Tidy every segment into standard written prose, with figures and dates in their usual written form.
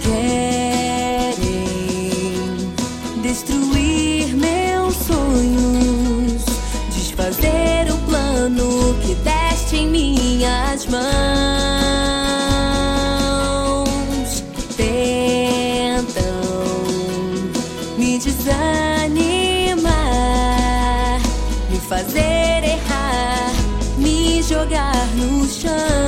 Querem destruir meus sonhos, desfazer o plano que deste em minhas mãos. Tentam me desanimar, me fazer errar, me jogar no chão.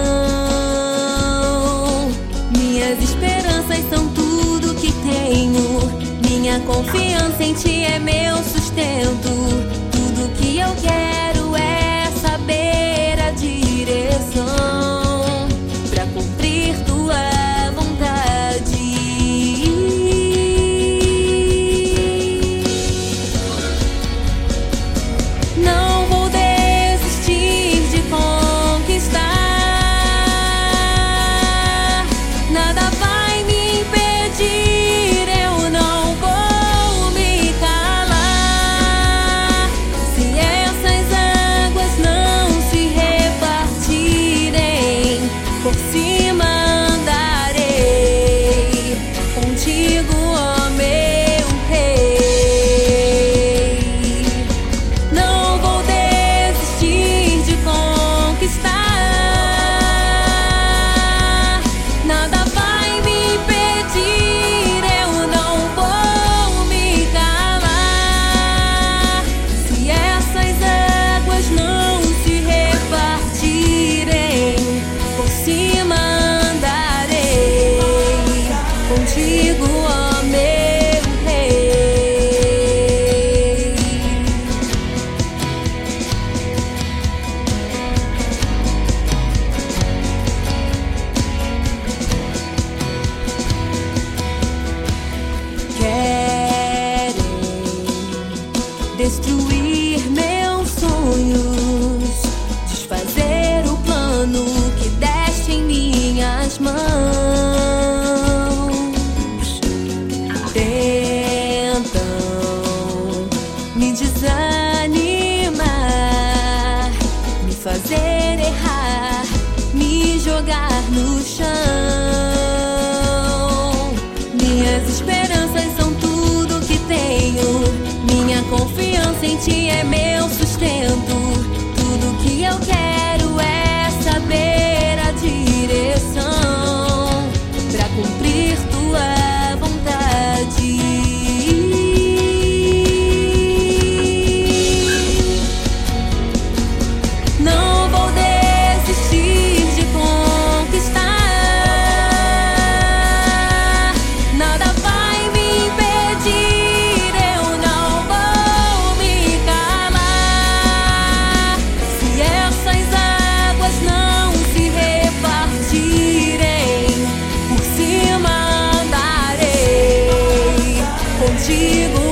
Minhas esperanças são tudo que tenho, minha confiança em ti é meu sustento. Tudo que eu quero é saber a direção pra cumprir tua vontade. Não vou desistir de conquistar, nada vai me impedir, eu não vou me calar. Se essas águas não se repartirem, por cima andarei contigo, ó meu rei. Não vou desistir de conquistar, nada vai me impedir, eu não vou me calar. Se essas águas não se repartirem, por cima andarei contigo, ó meu rei. Querem destruir meus sonhos, desfazer o plano que deste em minhas mãos. Tentam me desanimar, me fazer errar, me jogar no chão. Minhas esperanças são tudo que tenho, minha confiança em ti é meu sustento. Tudo que eu quero é saber a direção pra cumprir tua vontade. Não vou desistir de conquistar, nada vai me impedir, eu não vou me calar. Se essas águas não se repartirem, por cima andarei contigo,